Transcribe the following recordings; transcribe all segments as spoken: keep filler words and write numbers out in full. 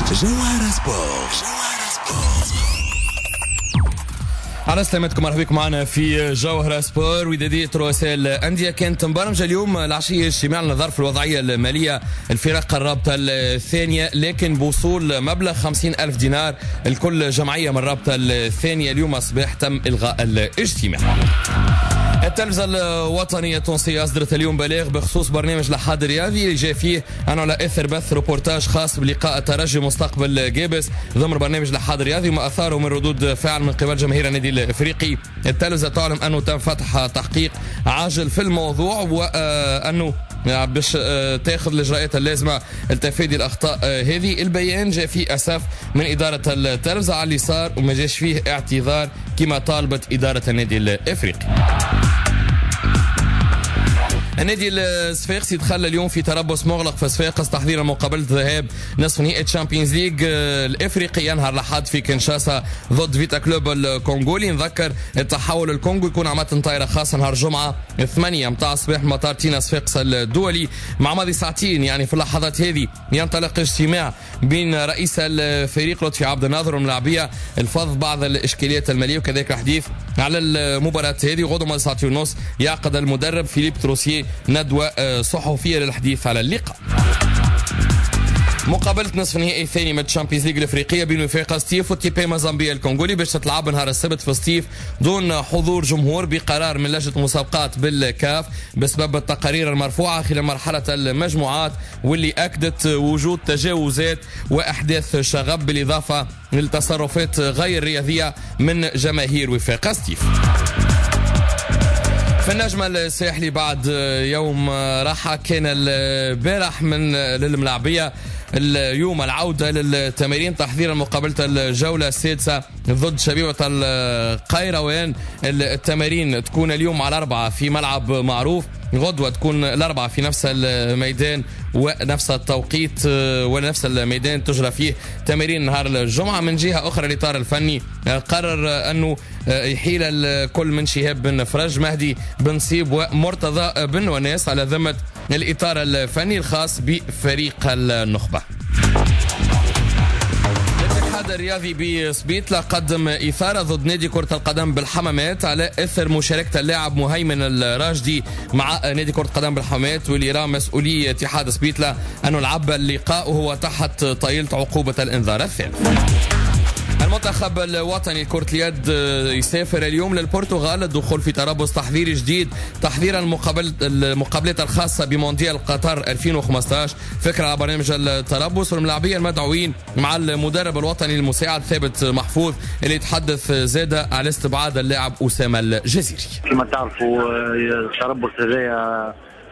جوهرة سبورت. على سلامتكم، مرحبا بكم معنا في جوهرة سبور ودادية رؤساء الأندية. كانت مبرمجة اليوم العشية اجتماع لنظر في الوضعية المالية الفرق الرابطة الثانية، لكن بوصول مبلغ خمسين ألف دينار لكل جمعية من الرابطة الثانية. اليوم أصبح تم إلغاء الاجتماع. التلفزة الوطنية التونسية أصدرت اليوم بلاغ بخصوص برنامج الأحد الرياضي اللي جاء فيه أنه على إثر بث روبورتاج خاص بلقاء الترجي مستقبل جابس ضمن برنامج الأحد الرياضي وما أثاره من ردود فعل من قبل جماهير النادي الأفريقي. التلفزة تعلم أنه تم فتح تحقيق عاجل في الموضوع وأنه باش تاخذ الاجراءات اللازمه لتفادي الاخطاء هذه. البيان جاء فيه اسف من اداره التلفزه على اللي صار وما جاش فيه اعتذار كما طالبت اداره النادي الافريقي. النادي الصفاقسي دخل اليوم في تربص مغلق في صفاقس تحضيرا مقابله ذهاب نصف نهائي الشامبيونز ليج الافريقي ينهار الاحد في كينشاسا ضد فيتا كلوب الكونغولي. نذكر التحول الكونغو يكون على متن طائره خاصه نهار الجمعه ثمانية متاع الصباح مطار تينا صفاقس الدولي. مع ماضي ساعتين يعني في اللحظات هذه ينطلق اجتماع بين رئيس الفريق لطفي عبد الناظر والملاعبيه الفض بعض الاشكاليات الماليه وكذلك الحديث على المباراه هذه. غدوه ماضي ساعتين ونص يعقد المدرب فيليب تروسيه ندوة صحفية للحديث على اللقاء. مقابلة نصف النهائي الثاني من الشامبيونز ليج الافريقيه بين وفاق ستيف وتيبي مازامبيا الكونغولي باش تتلعب نهار السبت في ستيف دون حضور جمهور بقرار من لجنه المسابقات بالكاف بسبب التقارير المرفوعه خلال مرحله المجموعات واللي اكدت وجود تجاوزات واحداث شغب بالاضافه للتصرفات غير رياضيه من جماهير وفاق ستيف. في النجم الساحلي بعد يوم راحة كان البارح من للملاعبية اليوم العودة للتمارين تحضيرا مقابلة الجولة السادسة ضد شبيبة القيروان. التمارين تكون اليوم على أربعة في ملعب معروف، غدوة تكون الأربعة في نفس الميدان ونفس التوقيت ونفس الميدان تجرى فيه تمارين نهار الجمعة. من جهة أخرى الإطار الفني قرر أنه يحيل الكل من شهاب بن فرج مهدي بن صيب ومرتضى بن وناس على ذمة الإطار الفني الخاص بفريق النخبة. الاتحاد الرياضي بسبيطلة قدم إثارة ضد نادي كرة القدم بالحمامات على إثر مشاركة اللاعب مهيمن الراشدي مع نادي كرة القدم بالحمامات واللي راه مسؤولية اتحاد سبيطلة أنه لعب اللقاء وهو تحت طايلة عقوبة الإنذار الثالث. المنتخب الوطني لكرة اليد يسافر اليوم للبرتغال للدخول في تربص تحضيري جديد تحضيرا المقابلات الخاصة بمونديال قطر ألفين وخمسة عشر. فكرة على برنامج التربص والملاعبية المدعوين مع المدرب الوطني المساعد ثابت محفوظ اللي يتحدث زادة على استبعاد اللاعب أسامة الجزيري. كما تعرفوا التربص هذايا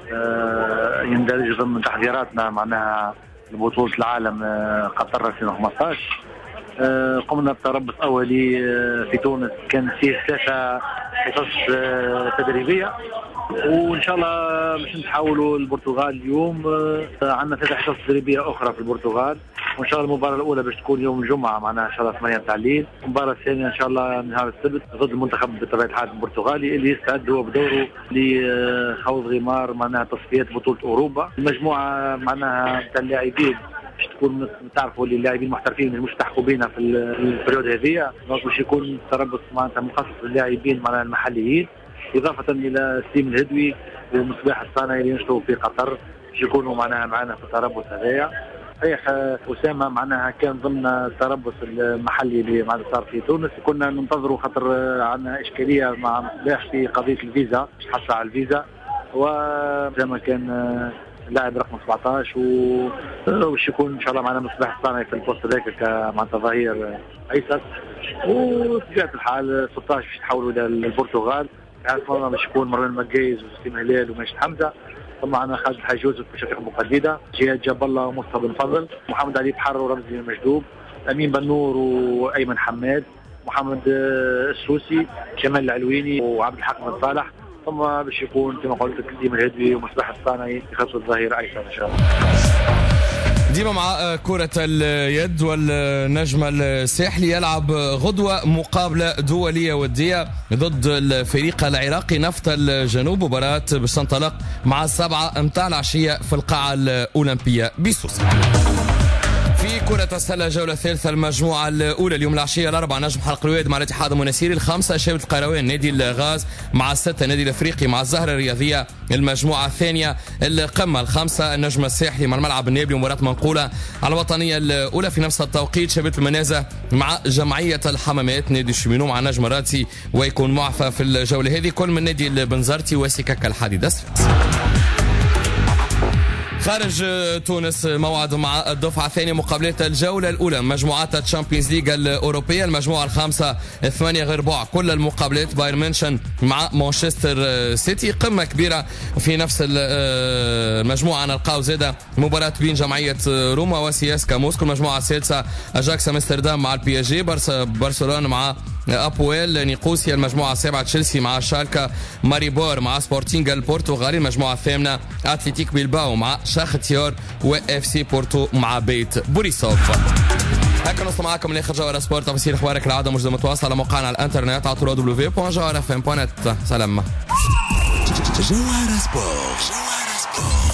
يندرج ضمن تحضيراتنا معناها لبطولة العالم قطر ألفين وخمسة عشر. قمنا بتربص أولي في تونس كان فيه ثلاثة حصص تدريبية وإن شاء الله باش نتحولوا البرتغال اليوم. عندنا ثلاثة حصص تدريبية أخرى في البرتغال وإن شاء الله المباراة الأولى باش تكون يوم الجمعة معناها إن شاء الله ثمانية تاع الليل. المباراة الثانية إن شاء الله نهار السبت ضد المنتخب بطبيعة الحال البرتغالي اللي يستعد هو بدوره لخوض غمار معناها تصفيات بطولة أوروبا. المجموعة معناها تاع اللاعبين باش تكون تعرفوا اللي اللاعبين المحترفين مش تحكوا بينا في البريود هذه دونك باش يكون تربص معناتها مخصص للاعبين معناها المحليين اضافه الى سليم الهدوي ومصباح الصانعي اللي ينشطوا في قطر باش يكونوا معناها معنا في التربص هذايا. صحيح اسامه معناها كان ضمن التربص المحلي اللي معناتها صار في تونس كنا ننتظروا خاطر عندنا اشكاليه مع مصباح في قضيه الفيزا باش حصل على الفيزا وزي ما كان لاعب رقم سبعطاش وش يكون ان شاء الله معنا مصباح الصانعي في البوست ذاك معناتها ظهير ايسر. وبطبيعه الحال ستة عشر باش يتحولوا للبرتغال عارفين باش يكون مروان مكايز وسليم هلال وماجد حمزه. ثم معنا خالد الحاج يوسف بشكل مقدده جهاد جاب الله ومصطفى بن فضل محمد علي بحر ورمزي المجدوب امين بنور وايمن حماد محمد السوسي كمال العلويني وعبد الحق بن صالح. ثم باش يكون كما قلت سليم الهدوي ومصباح الصانعي يخصص الظهير ايسر ان شاء الله. ديما مع كرة اليد والنجم الساحلي يلعب غدوة مقابلة دولية ودية ضد الفريق العراقي نفط الجنوب. مباراة باش تنطلق مع السبعة متاع العشية في القاعة الأولمبية بسوسة. في كرة السلة الجولة الثالثة المجموعة الأولى اليوم العشية الأربعة نجم حلق الواد مع الاتحاد المناسيري، الخمسة شباب القيروان نادي الغاز مع الستة نادي الأفريقي مع الزهرة الرياضية. المجموعة الثانية القمة الخمسة النجم الساحلي مع الملعب النابلي ومباراة منقولة على الوطنية الأولى في نفس التوقيت. شباب المنازة مع جمعية الحمامات نادي الشمينو مع نجم راتسي، ويكون معفى في الجولة هذه كل من نادي البنزرتي وسكك الحديد أسفل. خارج تونس موعد مع الدفعة الثانية مقابلات الجولة الأولى مجموعات الشامبيونز ليج الأوروبية. المجموعة الخامسة ثمانية غير بعض كل المقابلات، بايرن ميونخ مع مانشستر سيتي. قمة كبيرة في نفس المجموعة نلقاو زادة مباراة بين جمعية روما وسياسكا موسكو. المجموعة السادسة أجاكس أمستردام مع البي اس جي، برشلونة مع أبويل نيقوسيا. المجموعة السابعة تشيلسي مع شالكا، ماريبور مع سبورتينغ البرتغالي. المجموعة الثامنة أتلتيك بيلباو مع شاختيار واف سي بورتو مع بيت بوريسوف. هكا نوصل معكم لاخر جوهرة سبورت. تفاصيل اخبارك العاده موجوده متواصله على موقعنا على الانترنت على دبليو دبليو دوت جوهرة اف ام دوت نت. سلام. جوهرة سبورت.